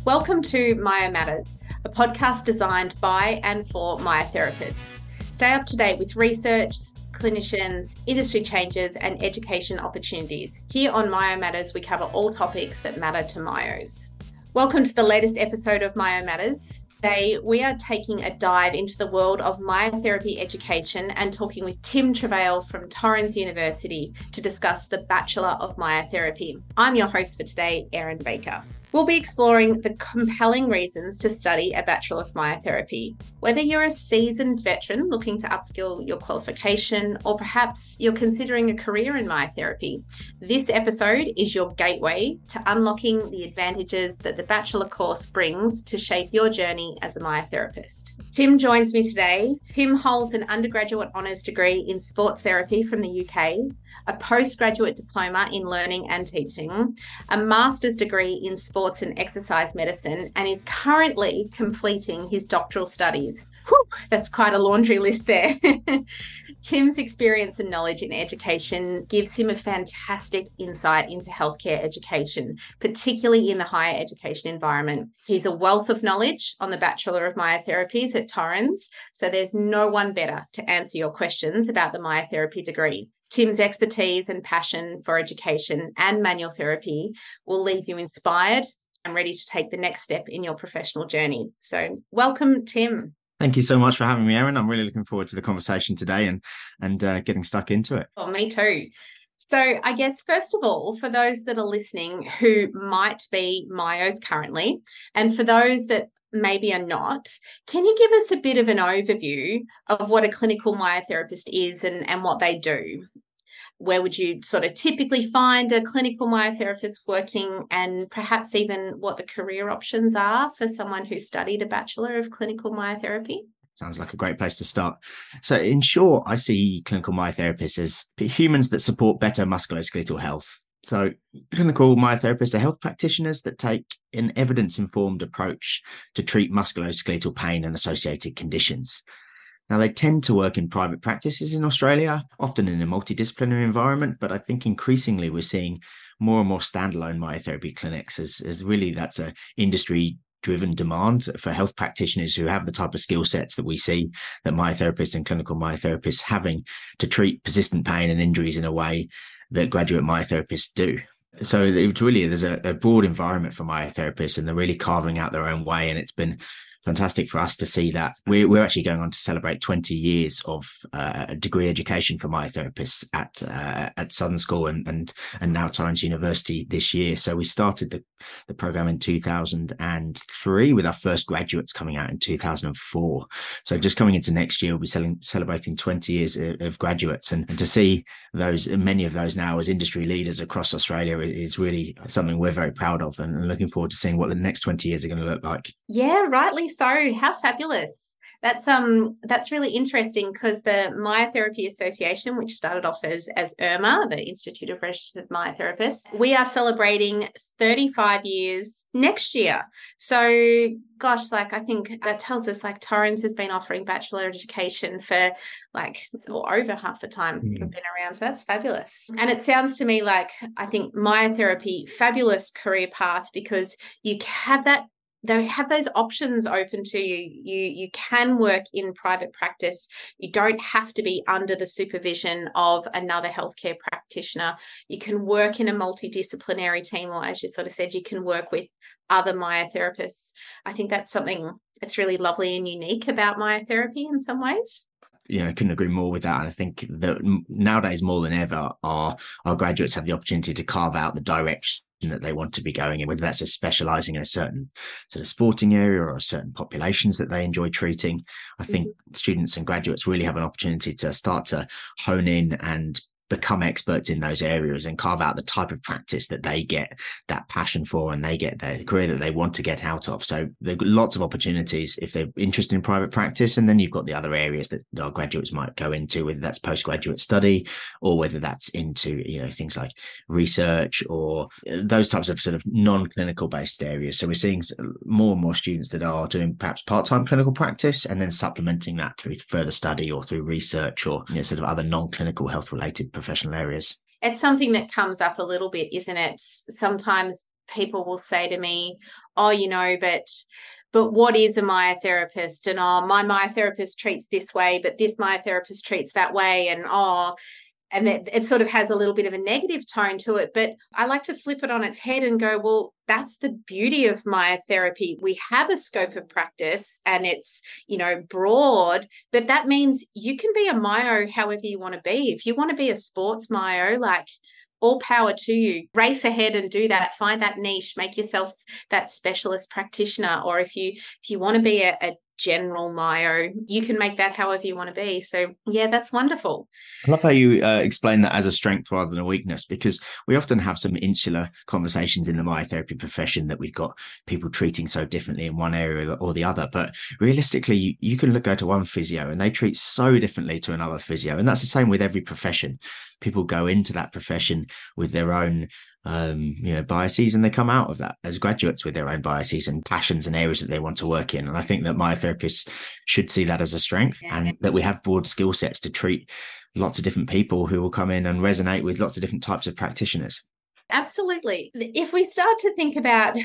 Welcome to Myo Matters, a podcast designed by and for myotherapists. Stay up to date with research, clinicians, industry changes, and education opportunities. Here on Myo Matters, we cover all topics that matter to myos. Welcome to the latest episode of Myo Matters. Today, we are taking a dive into the world of myotherapy education and talking with Tim Travail from Torrens University to discuss the Bachelor of Myotherapy. I'm your host for today, Erin Baker. We'll be exploring the compelling reasons to study a Bachelor of Myotherapy. Whether you're a seasoned veteran looking to upskill your qualification, or perhaps you're considering a career in myotherapy, this episode is your gateway to unlocking the advantages that the Bachelor course brings to shape your journey as a myotherapist. Tim joins me today. Tim holds an undergraduate honours degree in sports therapy from the UK, a postgraduate diploma in learning and teaching, a master's degree in sports and exercise medicine, and is currently completing his doctoral studies. Whew, that's quite a laundry list there. Tim's experience and knowledge in education gives him a fantastic insight into healthcare education, particularly in the higher education environment. He's a wealth of knowledge on the Bachelor of Myotherapies at Torrens, so there's no one better to answer your questions about the myotherapy degree. Tim's expertise and passion for education and manual therapy will leave you inspired and ready to take the next step in your professional journey. So welcome, Tim. Thank you so much for having me, Erin. I'm really looking forward to the conversation today and getting stuck into it. Well, me too. So I guess, first of all, for those that are listening who might be myos currently, and for those that maybe are not, can you give us a bit of an overview of what a clinical myotherapist is and what they do? Where would you sort of typically find a clinical myotherapist working, and perhaps even what the career options are for someone who studied a Bachelor of Clinical Myotherapy? Sounds like a great place to start. So in short, I see clinical myotherapists as humans that support better musculoskeletal health. So clinical myotherapists are health practitioners that take an evidence-informed approach to treat musculoskeletal pain and associated conditions. Now, they tend to work in private practices in Australia, often in a multidisciplinary environment, but I think increasingly we're seeing more and more standalone myotherapy clinics as really that's an industry-driven demand for health practitioners who have the type of skill sets that we see that myotherapists and clinical myotherapists having to treat persistent pain and injuries in a way that graduate myotherapists do. So it's really, there's a broad environment for myotherapists and they're really carving out their own way, and it's been fantastic for us to see that. We're actually going on to celebrate 20 years of degree education for myotherapists at Southern School and now Torrens University this year. So we started the program in 2003 with our first graduates coming out in 2004. So just coming into next year, we'll be celebrating 20 years of graduates, and to see many of those now as industry leaders across Australia is really something we're very proud of, and looking forward to seeing what the next 20 years are going to look like. Yeah, rightly so. How fabulous. That's really interesting, because the Myotherapy Association, which started off as IRMA, the Institute of Registered Myotherapists, we are celebrating 35 years next year. So gosh, I think that tells us Torrens has been offering bachelor education for over half the time we've been around. So that's fabulous. And it sounds to me like, I think myotherapy, fabulous career path, because you have that. They have those options open to you. You can work in private practice. You don't have to be under the supervision of another healthcare practitioner. You can work in a multidisciplinary team, or as you sort of said, you can work with other myotherapists. I think that's something that's really lovely and unique about myotherapy in some ways. Yeah, I couldn't agree more with that. And I think that nowadays more than ever, our graduates have the opportunity to carve out the direction that they want to be going in, whether that's specializing in a certain sort of sporting area or certain populations that they enjoy treating. I think students and graduates really have an opportunity to start to hone in and become experts in those areas and carve out the type of practice that they get that passion for and they get the career that they want to get out of. So there are lots of opportunities if they're interested in private practice. And then you've got the other areas that our graduates might go into, whether that's postgraduate study or whether that's into, things like research or those types of sort of non-clinical based areas. So we're seeing more and more students that are doing perhaps part-time clinical practice and then supplementing that through further study or through research or sort of other non-clinical health related professional areas. It's something that comes up a little bit, isn't it? Sometimes people will say to me, oh, but what is a myotherapist? And my myotherapist treats this way, but this myotherapist treats that way. And it sort of has a little bit of a negative tone to it. But I like to flip it on its head and go, well, that's the beauty of myotherapy. We have a scope of practice and it's, broad, but that means you can be a myo however you want to be. If you want to be a sports myo, like, all power to you. Race ahead and do that. Find that niche. Make yourself that specialist practitioner. Or if you want to be a general myo, you can make that however you want to be. So yeah, that's wonderful. I love how you explain that as a strength rather than a weakness, because we often have some insular conversations in the myotherapy profession that we've got people treating so differently in one area or the other. But realistically, you can go to one physio and they treat so differently to another physio. And that's the same with every profession. People go into that profession with their own biases, and they come out of that as graduates with their own biases and passions and areas that they want to work in. And I think that myotherapists should see that as a strength, and that we have broad skill sets to treat lots of different people who will come in and resonate with lots of different types of practitioners. Absolutely. If we start to think about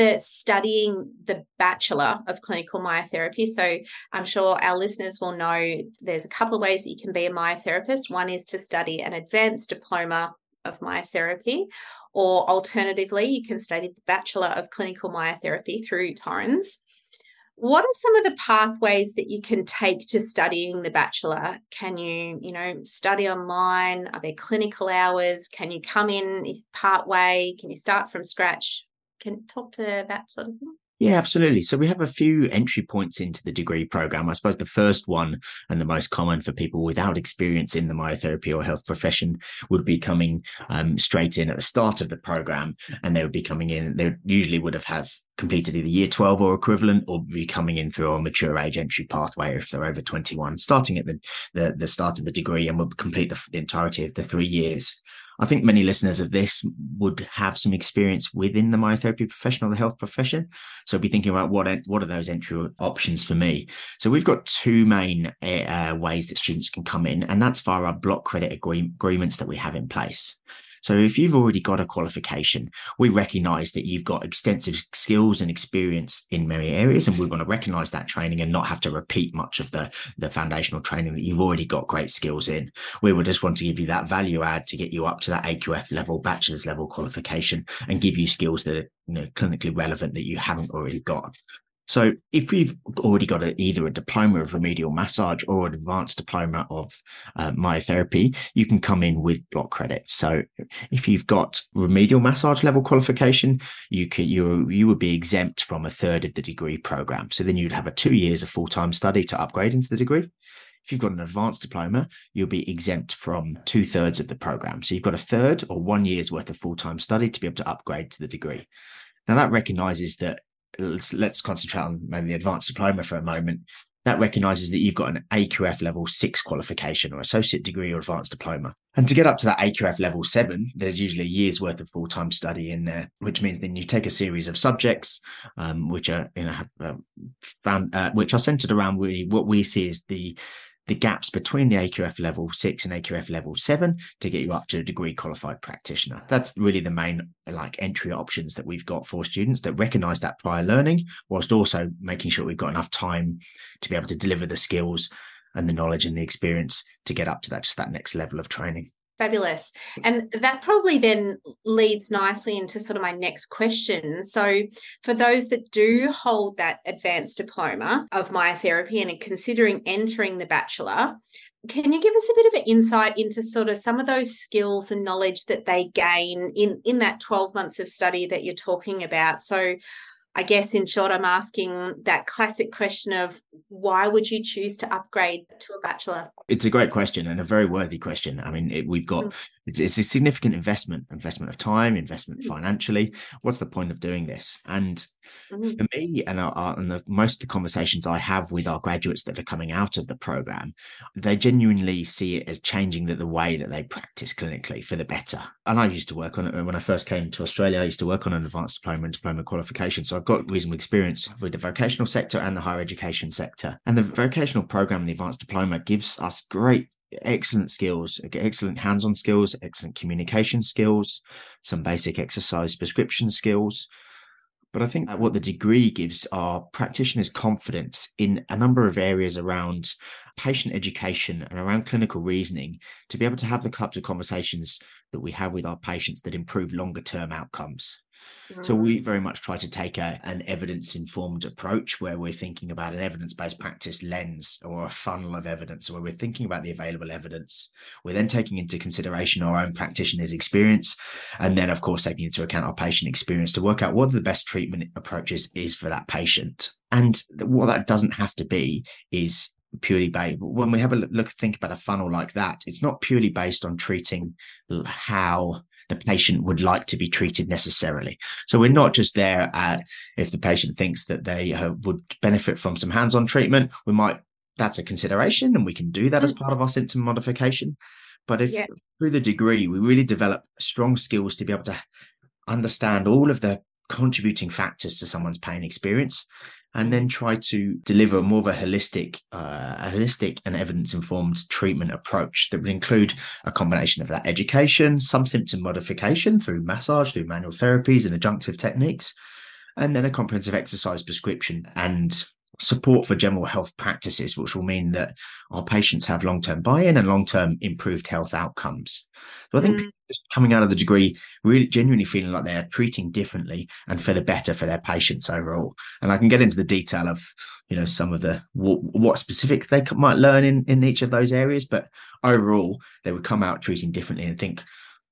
studying the Bachelor of Clinical Myotherapy, so I'm sure our listeners will know there's a couple of ways that you can be a myotherapist. One is to study an advanced diploma of myotherapy, or alternatively, you can study the Bachelor of Clinical Myotherapy through Torrens. What are some of the pathways that you can take to studying the Bachelor? Can you, study online? Are there clinical hours? Can you come in part way? Can you start from scratch? Can you talk to that sort of thing? Yeah, absolutely. So we have a few entry points into the degree program. I suppose the first one and the most common for people without experience in the myotherapy or health profession would be coming straight in at the start of the program, and they would be coming in. They usually would have completed either year 12 or equivalent, or be coming in through a mature age entry pathway if they're over 21, starting at the start of the degree, and would complete the entirety of the 3 years. I think many listeners of this would have some experience within the myotherapy profession or the health profession. So be thinking about what are those entry options for me. So we've got two main ways that students can come in, and that's via our block credit agreements that we have in place. So if you've already got a qualification, we recognise that you've got extensive skills and experience in many areas, and we want to recognise that training and not have to repeat much of the foundational training that you've already got great skills in. We would just want to give you that value add to get you up to that AQF level, bachelor's level qualification, and give you skills that are clinically relevant that you haven't already got. So if you've already got either a diploma of remedial massage or an advanced diploma of myotherapy, you can come in with block credit. So if you've got remedial massage level qualification, you would be exempt from a third of the degree program. So then you'd have a 2 years of full-time study to upgrade into the degree. If you've got an advanced diploma, you'll be exempt from 2/3 of the program. So you've got a third or 1 year's worth of full-time study to be able to upgrade to the degree. Now that recognises that, let's concentrate on maybe the advanced diploma for a moment. That recognises that you've got an AQF level 6 qualification or associate degree or advanced diploma. And to get up to that AQF level 7, there's usually a year's worth of full-time study in there, which means then you take a series of subjects, which are which are centered around really what we see as the gaps between the AQF level 6 and AQF level 7 to get you up to a degree qualified practitioner. That's really the main entry options that we've got for students that recognise that prior learning, whilst also making sure we've got enough time to be able to deliver the skills and the knowledge and the experience to get up to that next level of training. Fabulous. And that probably then leads nicely into sort of my next question. So for those that do hold that advanced diploma of myotherapy and are considering entering the Bachelor, can you give us a bit of an insight into sort of some of those skills and knowledge that they gain in that 12 months of study that you're talking about? So I guess in short, I'm asking that classic question of why would you choose to upgrade to a Bachelor? It's a great question and a very worthy question. I mean, it's a significant investment of time, investment financially. What's the point of doing this? And for me and most of the conversations I have with our graduates that are coming out of the program, they genuinely see it as changing the way that they practice clinically for the better. And I used to work on it when I first came to Australia. I used to work on an advanced diploma and diploma qualification. So I've got reasonable experience with the vocational sector and the higher education sector. And the vocational program and the advanced diploma gives us great excellent skills, excellent hands-on skills, excellent communication skills, some basic exercise prescription skills. But I think that what the degree gives our practitioners confidence in a number of areas around patient education and around clinical reasoning to be able to have the types of conversations that we have with our patients that improve longer term outcomes. So we very much try to take an evidence-informed approach where we're thinking about an evidence-based practice lens or a funnel of evidence, where we're thinking about the available evidence. We're then taking into consideration our own practitioner's experience, and then, of course, taking into account our patient experience to work out what the best treatment approaches is for that patient. And what that doesn't have to be is purely based. When we have a think about a funnel like that, it's not purely based on treating how the patient would like to be treated necessarily. So we're not just there if the patient thinks that they would benefit from some hands-on treatment, that's a consideration, and we can do that as part of our symptom modification. But if through the degree, we really develop strong skills to be able to understand all of the contributing factors to someone's pain experience, and then try to deliver more of a holistic and evidence-informed treatment approach that would include a combination of that education, some symptom modification through massage, through manual therapies and adjunctive techniques, and then a comprehensive exercise prescription and support for general health practices, which will mean that our patients have long-term buy-in and long-term improved health outcomes. So I think people just coming out of the degree really genuinely feeling like they're treating differently and for the better for their patients overall. And I can get into the detail of, some of the what specific they might learn in each of those areas, but overall they would come out treating differently and think,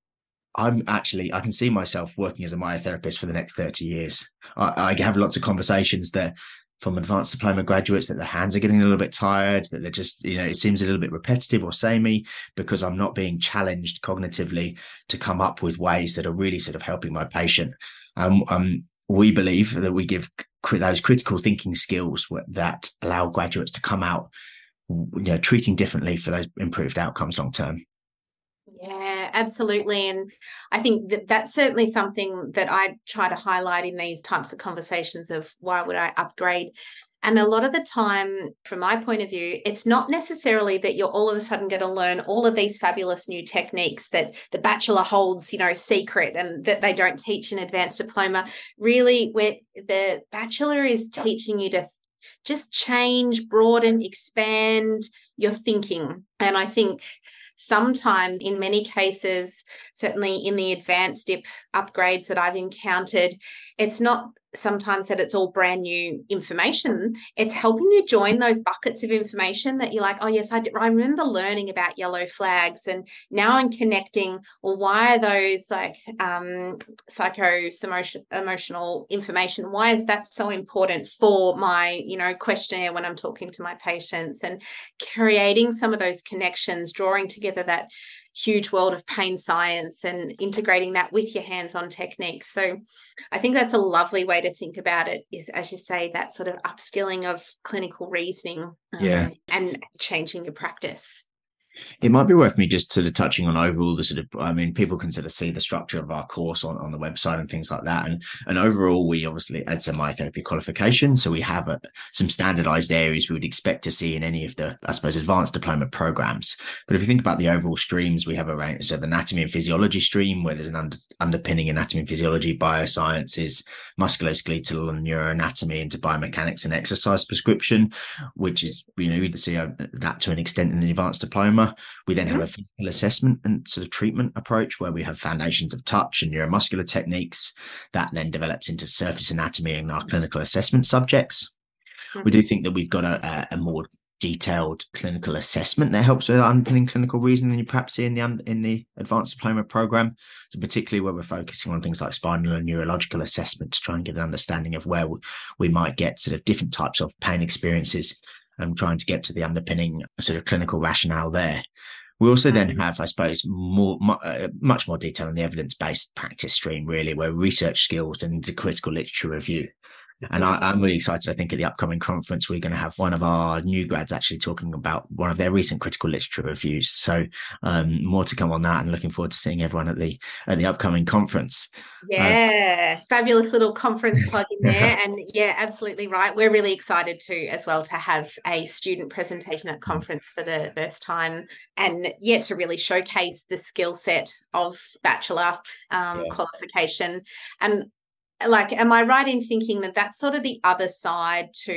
I can see myself working as a myotherapist for the next 30 years. I have lots of conversations that from advanced diploma graduates that their hands are getting a little bit tired, that they're just, it seems a little bit repetitive or samey because I'm not being challenged cognitively to come up with ways that are really sort of helping my patient. We believe that we give those critical thinking skills that allow graduates to come out, treating differently for those improved outcomes long term. Yeah, absolutely. And I think that's certainly something that I try to highlight in these types of conversations of why would I upgrade? And a lot of the time, from my point of view, it's not necessarily that you're all of a sudden going to learn all of these fabulous new techniques that the bachelor holds, secret and that they don't teach in advanced diploma. Really, where the bachelor is teaching you to just change, broaden, expand your thinking. And I think sometimes, in many cases, certainly in the advanced DIP upgrades that I've encountered, it's not sometimes that it's all brand new information. It's helping you join those buckets of information that you're like, oh, yes, I remember learning about yellow flags. And now I'm connecting, well, why are those like emotional information? Why is that so important for my, questionnaire when I'm talking to my patients, and creating some of those connections, drawing together that huge world of pain science and integrating that with your hands-on techniques. So I think that's a lovely way to think about it, is, as you say, that sort of upskilling of clinical reasoning and changing your practice. It might be worth me just sort of touching on overall the people can sort of see the structure of our course on the website and things like that. And overall, we obviously, it's a myotherapy qualification. So we have some standardized areas we would expect to see in any of the, I suppose, advanced diploma programs. But if you think about the overall streams, we have a range of anatomy and physiology stream where there's an underpinning anatomy and physiology, biosciences, musculoskeletal and neuroanatomy, into biomechanics and exercise prescription, which is, we'd see that to an extent in the advanced diploma. We then have a physical assessment and sort of treatment approach where we have foundations of touch and neuromuscular techniques that then develops into surface anatomy and our clinical assessment subjects. We do think that we've got a more detailed clinical assessment that helps with underpinning clinical reasoning than you perhaps see in the advanced diploma program. So particularly where we're focusing on things like spinal and neurological assessment to try and get an understanding of where we might get sort of different types of pain experiences, and trying to get to the underpinning sort of clinical rationale there. We also then have, I suppose, much more detail on the evidence-based practice stream, really, where research skills and the critical literature review. And I'm really excited. I think at the upcoming conference, we're going to have one of our new grads actually talking about one of their recent critical literature reviews. So more to come on that, and looking forward to seeing everyone at the upcoming conference. Yeah, fabulous little conference plug in there. And yeah, absolutely right. We're really excited too, as well, to have a student presentation at conference for the first time, and yet to really showcase the skill set of bachelor qualification. And like, am I right in thinking that that's sort of the other side to,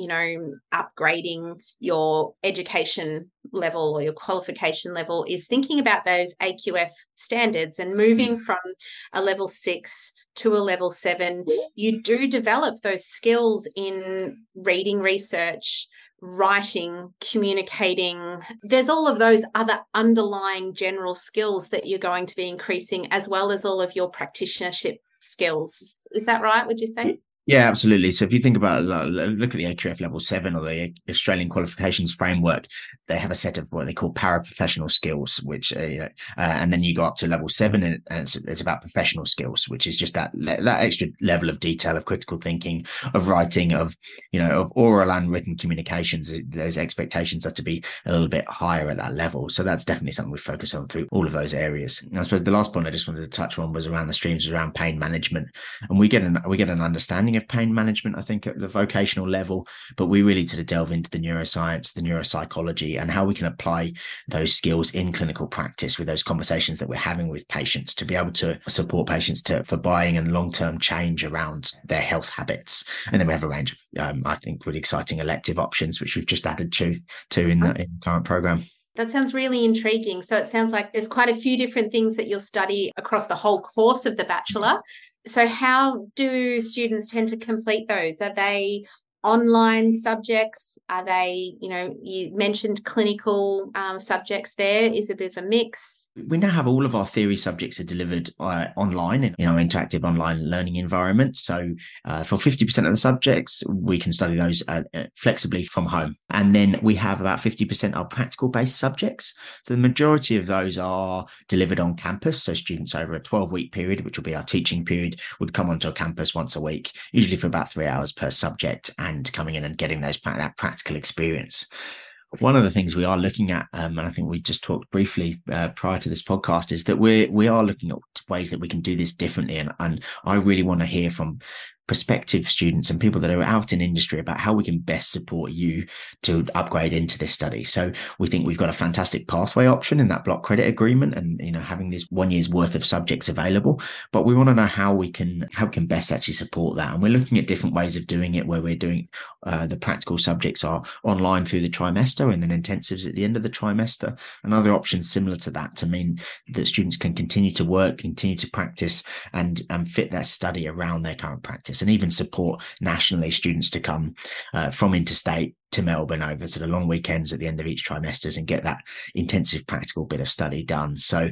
upgrading your education level or your qualification level, is thinking about those AQF standards and moving from a level 6 to a level 7? You do develop those skills in reading research, writing, communicating. There's all of those other underlying general skills that you're going to be increasing, as well as all of your practitionership skills. Is that right, would you say? Yeah, absolutely. So if you think about, look at the AQF level 7 or the Australian qualifications framework, they have a set of what they call paraprofessional skills, which, and then you go up to level 7 and it's about professional skills, which is just that extra level of detail, of critical thinking, of writing, of oral and written communications. Those expectations are to be a little bit higher at that level. So that's definitely something we focus on through all of those areas. And I suppose the last point I just wanted to touch on was around the streams, around pain management. And we get an understanding of pain management, I think, at the vocational level, but we really sort of delve into the neuroscience, the neuropsychology, and how we can apply those skills in clinical practice with those conversations that we're having with patients to be able to support patients for buying and long-term change around their health habits. And then we have a range of, I think, really exciting elective options, which we've just added to in the current program. That sounds really intriguing. So it sounds like there's quite a few different things that you'll study across the whole course of the bachelor. So how do students tend to complete those? Are they online subjects? Are they, you mentioned clinical subjects there. Is it a bit of a mix? We now have all of our theory subjects are delivered online in our interactive online learning environment. So for 50% of the subjects, we can study those flexibly from home. And then we have about 50% are practical-based subjects. So the majority of those are delivered on campus. So students over a 12-week period, which will be our teaching period, would come onto a campus once a week, usually for about 3 hours per subject, and coming in and getting that practical experience. One of the things we are looking at, and I think we just talked briefly prior to this podcast, is that we are looking at ways that we can do this differently. And I really want to hear from prospective students and people that are out in industry about how we can best support you to upgrade into this study. So we think we've got a fantastic pathway option in that block credit agreement, and having this 1 year's worth of subjects available, but we want to know how we can best actually support that. And we're looking at different ways of doing it, where we're doing the practical subjects are online through the trimester, and then intensives at the end of the trimester, and other options similar to that, to mean that students can continue to work, continue to practice, and fit their study around their current practice, and even support nationally students to come from interstate to Melbourne over to the long weekends at the end of each trimesters and get that intensive practical bit of study done. So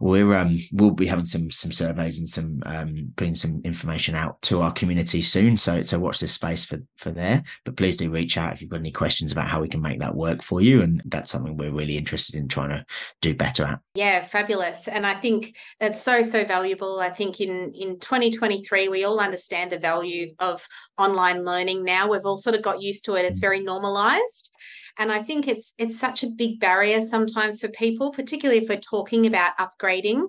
we'll be having some surveys and some putting some information out to our community soon. So watch this space for there. But please do reach out if you've got any questions about how we can make that work for you. And that's something we're really interested in trying to do better at. Yeah, fabulous. And I think that's so valuable. I think in 2023, we all understand the value of online learning now. We've all sort of got used to it. It's very normalized. And I think it's such a big barrier sometimes for people, particularly if we're talking about upgrading.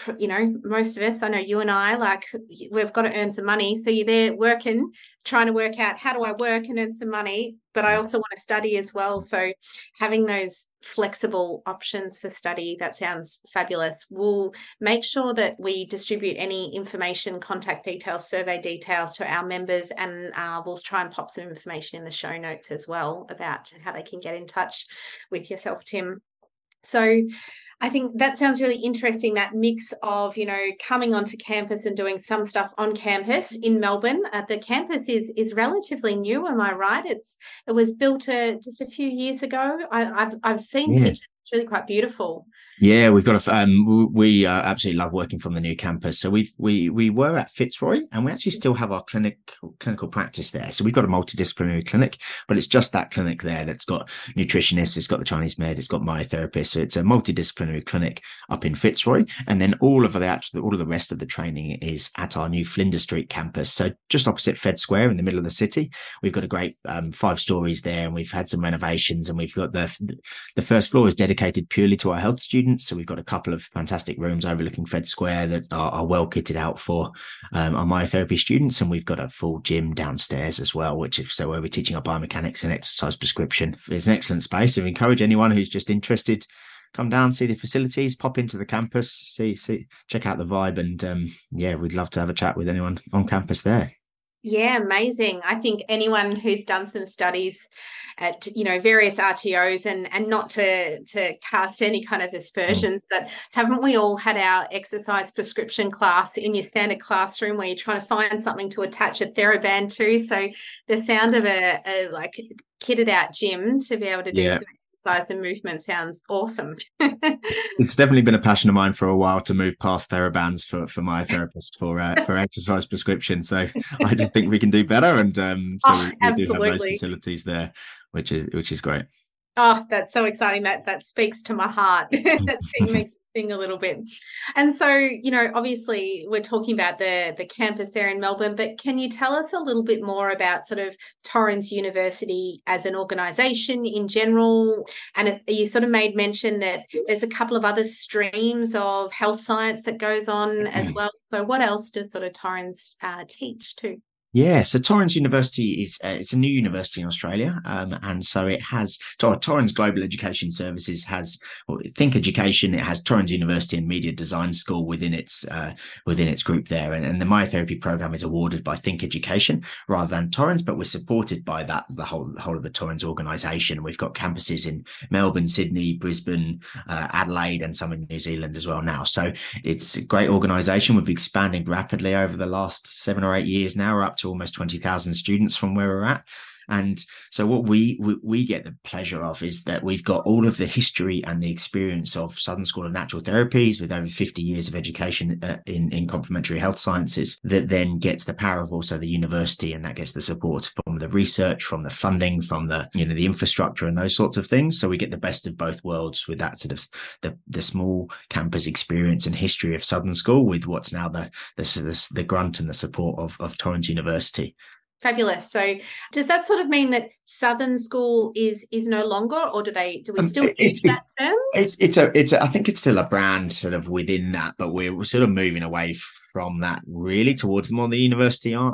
Most of us, I know you and I, like, we've got to earn some money. So you're there working, trying to work out, how do I work and earn some money? But I also want to study as well. So having those flexible options for study, that sounds fabulous. We'll make sure that we distribute any information, contact details, survey details to our members, and we'll try and pop some information in the show notes as well about how they can get in touch with yourself, Tim. So I think that sounds really interesting, that mix of, coming onto campus and doing some stuff on campus in Melbourne. The campus is relatively new, am I right? It was built just a few years ago. I've seen pictures. It's really quite beautiful. Yeah, we've got a we absolutely love working from the new campus. So we were at Fitzroy, and we actually still have our clinical practice there. So we've got a multidisciplinary clinic, but it's just that clinic there that's got nutritionists, it's got the Chinese med, it's got myotherapist. So it's a multidisciplinary clinic up in Fitzroy, and then all of the rest of the training is at our new Flinders Street campus. So just opposite Fed Square in the middle of the city. We've got a great 5 stories there, and we've had some renovations, and we've got the first floor is dedicated purely to our health students. So we've got a couple of fantastic rooms overlooking Fed Square that are well kitted out for our myotherapy students. And we've got a full gym downstairs as well, where we're teaching our biomechanics and exercise prescription. It's an excellent space. So we encourage anyone who's just interested, come down, see the facilities, pop into the campus, check out the vibe. And we'd love to have a chat with anyone on campus there. Yeah, amazing. I think anyone who's done some studies at various RTOs, and not to cast any kind of aspersions, but haven't we all had our exercise prescription class in your standard classroom where you're trying to find something to attach a TheraBand to? So the sound of a like kitted out gym to be able to do some exercise and movement sounds awesome. It's definitely been a passion of mine for a while to move past TheraBands for my therapist for exercise prescription. So I just think we can do better, and we do have those facilities there, which is great. Oh, that's so exciting. That speaks to my heart. That thing makes me sing a little bit. And so, obviously we're talking about the campus there in Melbourne, but can you tell us a little bit more about sort of Torrens University as an organisation in general? And you sort of made mention that there's a couple of other streams of health science that goes on as well. So what else does sort of Torrens teach too? Yeah, so Torrens University is it's a new university in Australia, and so it has Torrens Global Education Services has Think Education. It has Torrens University and Media Design School within its group there, and the myotherapy program is awarded by Think Education rather than Torrens, but we're supported by the whole of the Torrens organisation. We've got campuses in Melbourne, Sydney, Brisbane, Adelaide, and some in New Zealand as well now. So it's a great organisation. We've expanded rapidly over the last 7 or 8 years now. We're up to almost 20,000 students from where we're at. And so what we get the pleasure of is that we've got all of the history and the experience of Southern School of Natural Therapies with over 50 years of education in complementary health sciences, that then gets the power of also the university, and that gets the support from the research, from the funding, from the the infrastructure and those sorts of things. So we get the best of both worlds with that sort of the small campus experience and history of Southern School with what's now the grunt and the support of Torrens University. Fabulous. So does that sort of mean that Southern School is no longer, or do we still use that term? I think it's still a brand sort of within that, but we're sort of moving away from that really towards more the university art.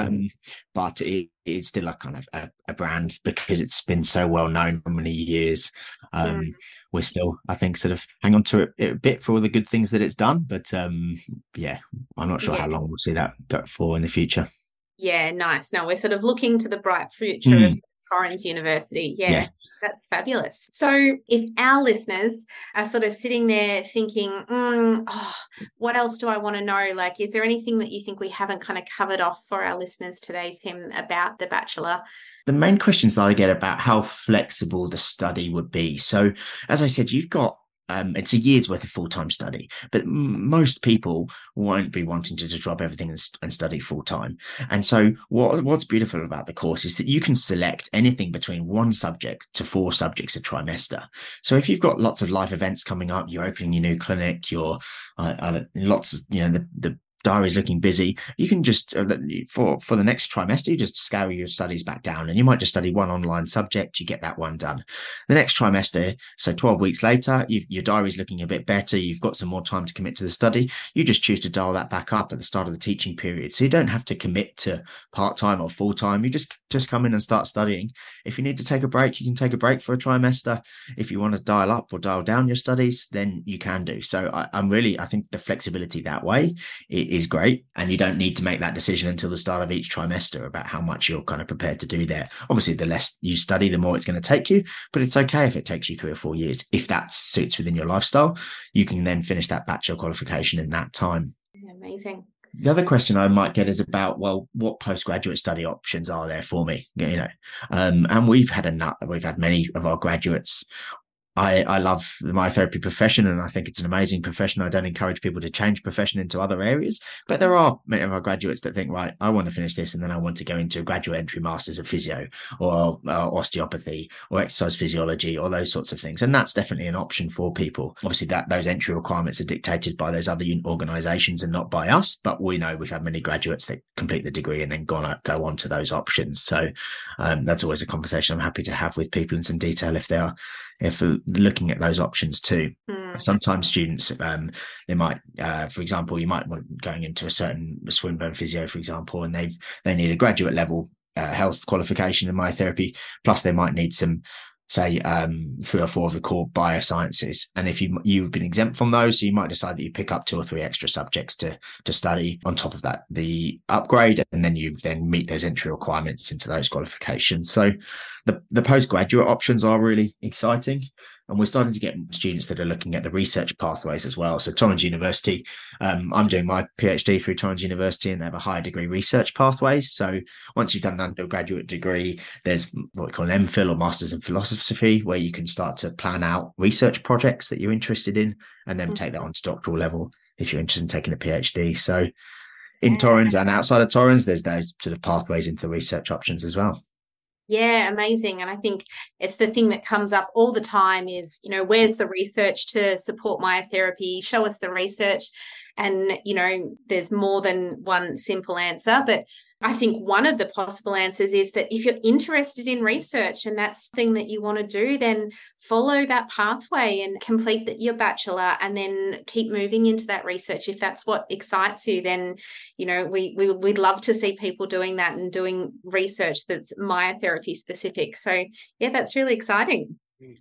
But it's still a kind of a brand because it's been so well known for many years. We're still, I think, sort of hang on to it a bit for all the good things that it's done. But I'm not sure how long we'll see that go for in the future. Yeah, nice. No, we're sort of looking to the bright future of Torrens University. Yeah, that's fabulous. So if our listeners are sort of sitting there thinking, what else do I want to know? Like, is there anything that you think we haven't kind of covered off for our listeners today, Tim, about the Bachelor? The main questions that I get about how flexible the study would be. So as I said, you've got it's a year's worth of full-time study, but most people won't be wanting to just drop everything and study full-time. And so what's beautiful about the course is that you can select anything between 1 subject to 4 subjects a trimester. So if you've got lots of life events coming up, you're opening your new clinic, you're lots of, the diary's looking busy, you can just for the next trimester, you just scale your studies back down, and you might just study 1 online subject. You get that one done. The next trimester, so 12 weeks later, your diary's looking a bit better, you've got some more time to commit to the study, you just choose to dial that back up at the start of the teaching period. So you don't have to commit to part-time or full-time. You just come in and start studying. If you need to take a break, you can take a break for a trimester. If you want to dial up or dial down your studies, then you can do. So I think the flexibility that way is great, and you don't need to make that decision until the start of each trimester about how much you're kind of prepared to do there. Obviously, the less you study, the more it's going to take you, but it's okay if it takes you 3 or 4 years. If that suits within your lifestyle, you can then finish that bachelor qualification in that time. Amazing. The other question I might get is about, well, what postgraduate study options are there for me? And we've had many of our graduates I love the myotherapy profession, and I think it's an amazing profession. I don't encourage people to change profession into other areas, but there are many of our graduates that think, right, I want to finish this and then I want to go into a graduate entry masters of physio or osteopathy or exercise physiology or those sorts of things. And that's definitely an option for people. Obviously, those entry requirements are dictated by those other organisations and not by us, but we know we've had many graduates that complete the degree and then go on to those options. So that's always a conversation I'm happy to have with people in some detail if looking at those options too. Sometimes students, they might, for example, you might want going into a certain Swinburne physio, for example, and they need a graduate level health qualification in myotherapy, plus they might need some, say, 3 or 4 of the core biosciences. And if you've been exempt from those, so you might decide that you pick up 2 or 3 extra subjects to study on top of that, the upgrade, and then you meet those entry requirements into those qualifications. So the postgraduate options are really exciting. And we're starting to get students that are looking at the research pathways as well. So Torrens University, I'm doing my PhD through Torrens University, and they have a higher degree research pathways. So once you've done an undergraduate degree, there's what we call an MPhil or Masters in Philosophy, where you can start to plan out research projects that you're interested in and then take that on to doctoral level if you're interested in taking a PhD. So in Torrens and outside of Torrens, there's those sort of pathways into the research options as well. Yeah, amazing. And I think it's the thing that comes up all the time is, where's the research to support myotherapy? Show us the research. And, there's more than one simple answer. But I think one of the possible answers is that if you're interested in research and that's the thing that you want to do, then follow that pathway and complete your bachelor and then keep moving into that research. If that's what excites you, then, we'd love to see people doing that and doing research that's myotherapy specific. So, yeah, that's really exciting.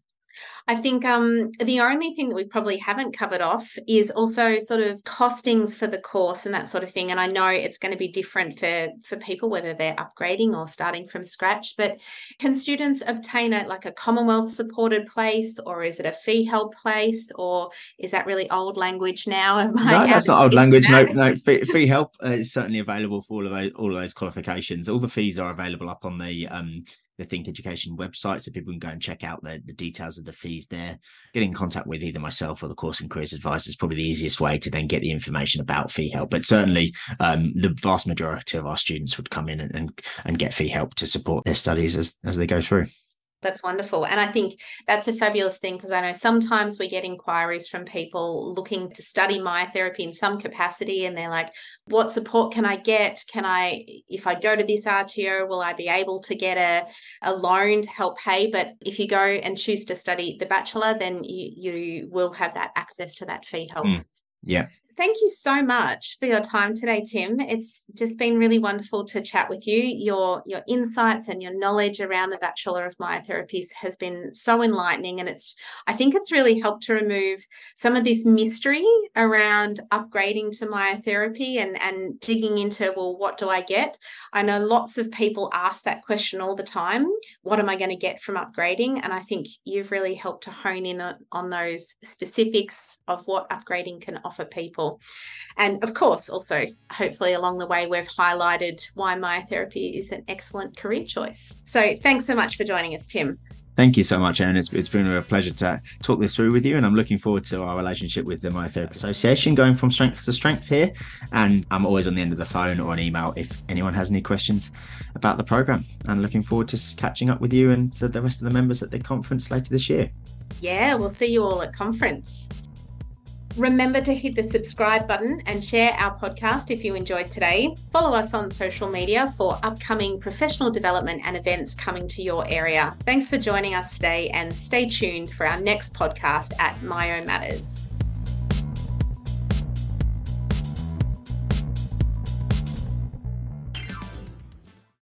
I think the only thing that we probably haven't covered off is also sort of costings for the course and that sort of thing. And I know it's going to be different for people, whether they're upgrading or starting from scratch. But can students obtain a Commonwealth supported place, or is it a fee held place, or is that really old language now? No, that's not old language. No, fee help is certainly available for all of those qualifications. All the fees are available up on the Think Education website, so people can go and check out the details of the fees there. Getting in contact with either myself or the Course and Careers Advisor is probably the easiest way to then get the information about fee help. But certainly the vast majority of our students would come in and get fee help to support their studies as they go through. That's wonderful. And I think that's a fabulous thing, because I know sometimes we get inquiries from people looking to study myotherapy in some capacity, and they're like, what support can I get? If I go to this RTO, will I be able to get a loan to help pay? But if you go and choose to study the bachelor, then you will have that access to that fee help. Yeah. Thank you so much for your time today, Tim. It's just been really wonderful to chat with you. Your insights and your knowledge around the Bachelor of Myotherapy has been so enlightening, and I think it's really helped to remove some of this mystery around upgrading to myotherapy and digging into, well, what do I get? I know lots of people ask that question all the time. What am I going to get from upgrading? And I think you've really helped to hone in on those specifics of what upgrading can offer people. And of course, also, hopefully along the way, we've highlighted why myotherapy is an excellent career choice. So thanks so much for joining us, Tim. Thank you so much, Erin. It's been a pleasure to talk this through with you, and I'm looking forward to our relationship with the Myotherapy Association going from strength to strength here. And I'm always on the end of the phone or an email if anyone has any questions about the programme. And looking forward to catching up with you and the rest of the members at the conference later this year. Yeah, we'll see you all at conference. Remember to hit the subscribe button and share our podcast if you enjoyed today. Follow us on social media for upcoming professional development and events coming to your area. Thanks for joining us today, and stay tuned for our next podcast at Myo Matters.